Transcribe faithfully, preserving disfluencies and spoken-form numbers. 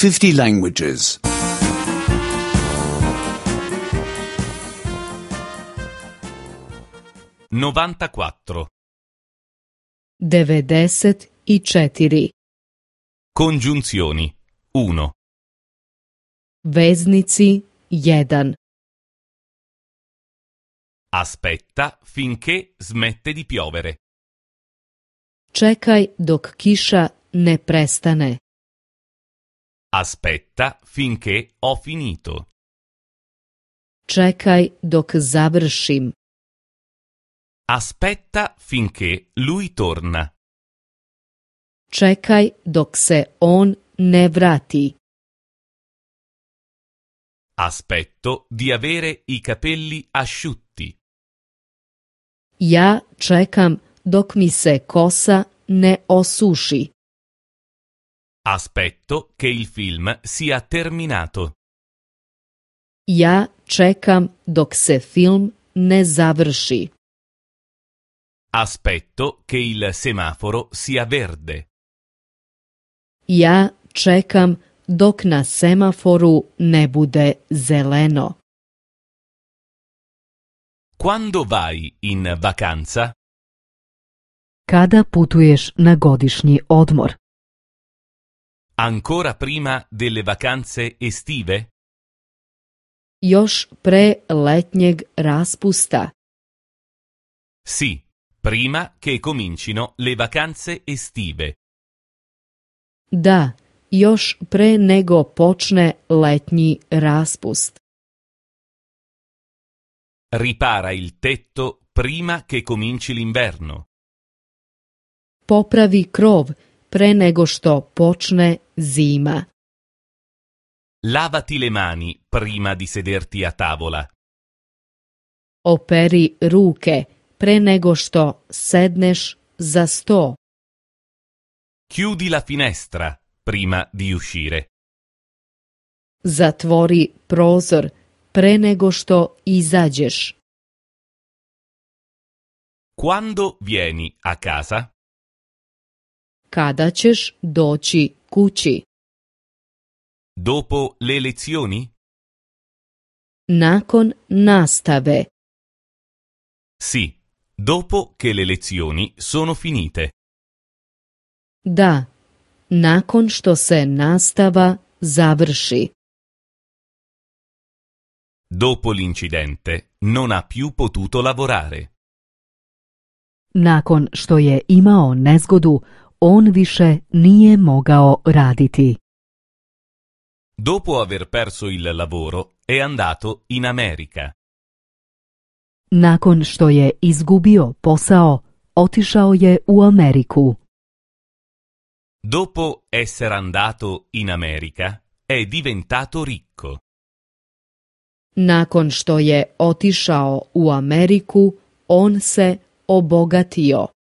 fifty languages. novantaquattro. devedeset i četiri. Congiunzioni. uno. Veznici jedan. Aspetta finché smette di piovere. Čekaj dok kiša ne prestane. Aspetta finché ho finito. Čekaj dok završim. Aspetta finché lui torna. Čekaj dok se on ne vrati. Aspetto di avere i capelli asciutti. Ja čekam dok mi se kosa ne osuši. Aspetto che il film sia terminato. Ja čekam dok se film ne završi. Aspetto che il semaforo sia verde. Ja čekam dok na semaforu ne bude zeleno. Quando vai in vacanza? Kada putuješ na godišnji odmor? Ancora prima delle vacanze estive? Još pre letnjeg raspusta. Sì, prima che comincino le vacanze estive. Da, još pre nego počne letnji raspust. Ripara il tetto prima che cominci l'inverno. Popravi krov pre nego što počne zima. Lavati le mani prima di sederti a tavola. Operi ruke pre nego što sedneš za sto. Chiudi la finestra prima di uscire. Zatvori prozor pre nego što izađeš. Quando vieni a casa? Kada ćeš doći kući? Dopo le lezioni? Nakon nastave. Sì, dopo che le lezioni sono finite. Da, nakon što se nastava završi. Dopo l'incidente non ha più potuto lavorare. Nakon što je imao nezgodu, on više nije mogao raditi. Dopo aver perso il lavoro è andato in America. Nakon što je izgubio posao, otišao je u Ameriku. Dopo essere andato in America è diventato ricco. Nakon što je otišao u Ameriku, on se obogatio.